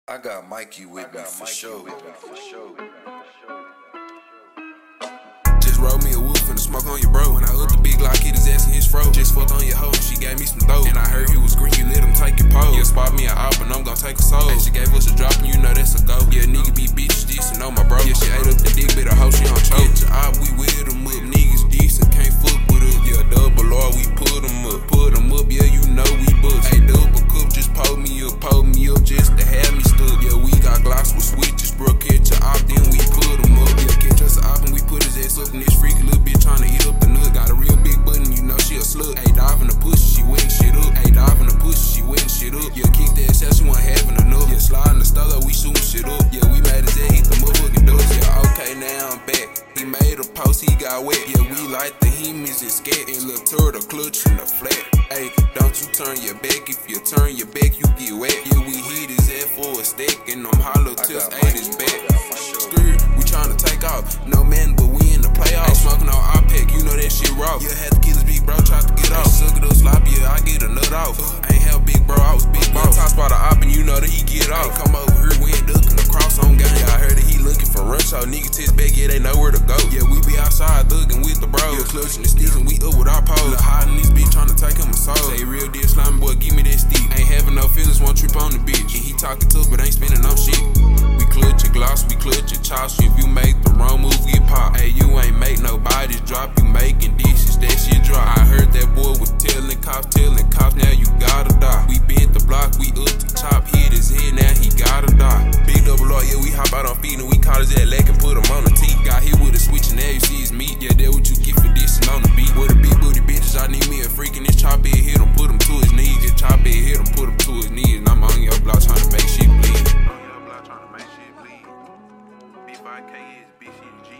I got Mikey with me for sure. Just roll me a wolf and smoke on your bro. When I hooked the big lock, hit his ass in his fro. Just fucked on your hoe and she gave me some dope. And I heard he was green, you let him take your pole. Yeah, spot me a op and I'm gon' take a soul. And she gave us a drop and you know that's a go. Yeah, nigga be bitches decent, know my bro. Yeah, she ate up the dick, but a hoe she on choke. Get your op, we with them up. Niggas decent, can't fuck with us. Yeah, double R, we put them up. Put them up, yeah, you know we bust. Hey, double cup, just pull me up just to have me stood. Yeah, we got Glocks with switches, bro. Catch your op, then we put them up. Yeah, catch us a op and we put his ass up. And this freaky little bitch tryna eat up the nut. Got a real big button, you know she a slut. Hey, dive in the pussy, she wetting shit up. Hey, dive in the pussy, she wetting shit up. Yeah, kick that ass out, she wasn't having enough. Yeah, slide in the stolo, we shooting shit up. Yeah, we made his ass hit the motherfucking dust. Yeah, okay, now I'm back. He made a post, he got wet. Yeah, we like the hemis and scat. And look to the clutch and the flat. Hey, don't you turn your back. If you turn your back, you get wet. Yeah, we hit his ass for a stick. And them hollow tips ate his back. Screw, we tryna take off. No man, but we in the playoffs. Smoking on our pack, you know that shit raw. Yeah, had to kill his big bro, tried to get off. Suck it up sloppy, yeah, I get a nut off. I ain't have big bro, I was big bro. Top spot a op and you know that he get off. Hey, come over here, we ain't ducking across on game. Yeah, I heard that he looking for rush, so nigga test back, yeah, they know where to go. Yeah, we be outside thugging with the bros. Yeah, clutching the sticks and we up with our poles. Look hot in this bitch tryna take him a soul. Say real deal slime boy, give me that stick. Ain't having no feelings, won't trip on the bitch. And he talking tough, but ain't spending no shit. We clutch your gloss, we clutch your chops. If you make the wrong move, get popped. Hey, you ain't make nobody's drop, you making dishes, that shit drop. I heard that boy was telling cops, now you gotta die. We bent the block, we up the top, hit his head, now he gotta die. Big double R, yeah, we hop out on feet and we call his ass leg and put him on the teeth. Got hit with a switch and now you see his meat. Yeah, that what you get for dissing on the beat. Where the big booty bitches, I need me a freak and this chop head hit him, put him to his knees. This chop head hit him, put him to his knees. And I'm on your block trying to make shit bleed. On your block trying to make shit bleed. B5K is BCG.